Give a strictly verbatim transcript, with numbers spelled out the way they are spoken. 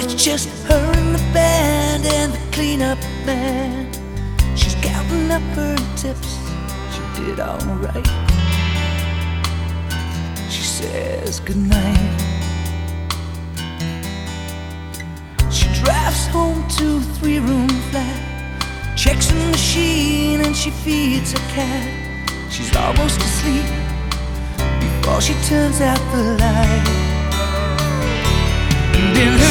It's just her and the band and the cleanup man. She's counting up her tips, she did alright. She says goodnight. She drives home to a three-room flat, checks the machine and she feeds her cat. She's almost asleep before she turns out the light. And in